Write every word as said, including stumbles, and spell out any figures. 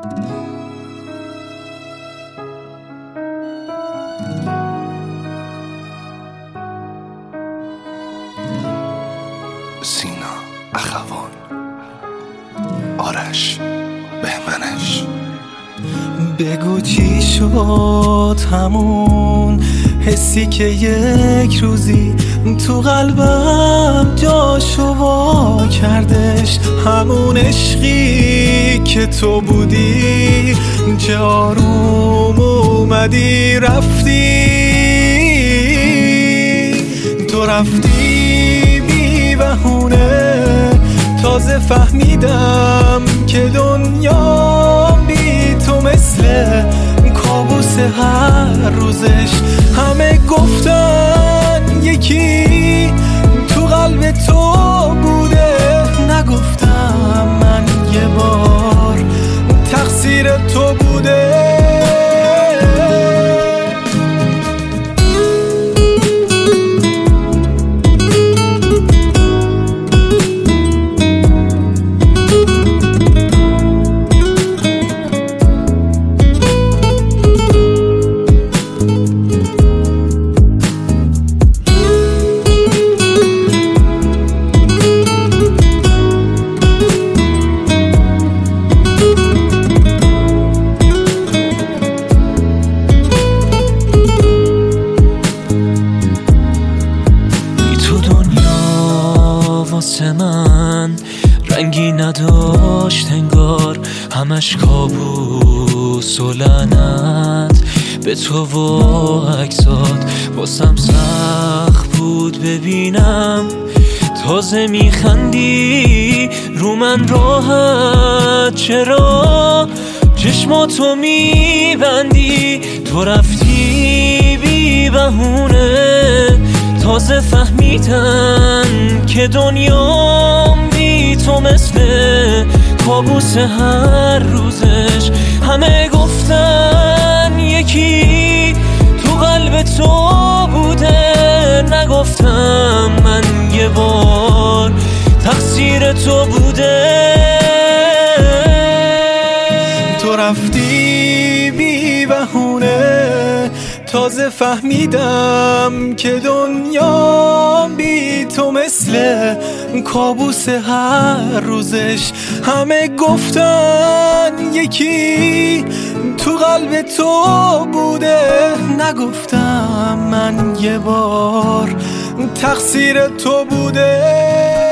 سینا اخوان، آرش بهمنش. بگو چی شد همون حسی که یک روزی تو قلبم جاشو وا کردش، همون عشقی که تو بودی چه آروم اومدی رفتی. تو رفتی بی بهونه، تازه فهمیدم که دنیا بی تو مثل کابوس هر روزش. همه گفتن یکی تو قلب تو بوده، نگفتم من یه بار تقصیر تو بوده. واسه من رنگی نداشت انگار، همش کابوس و لعنت به تو و عکسات. واسم سخت بود ببینم تازه میخندی رو من راحت، چرا چشماتو میبندی؟ تو رفتی بی بهونه، تازه فهمیدم که دنیام بی تو مثل کابوس هر روزش. همه گفتن یکی تو قلب تو بوده، نگفتم من یه بار تقصیر تو بوده. تو رفتی بی بهونه، تازه فهمیدم که دنیا بی تو مثل کابوس هر روزش. همه گفتن یکی تو قلب تو بوده، نگفتم من یه بار تقصیر تو بوده.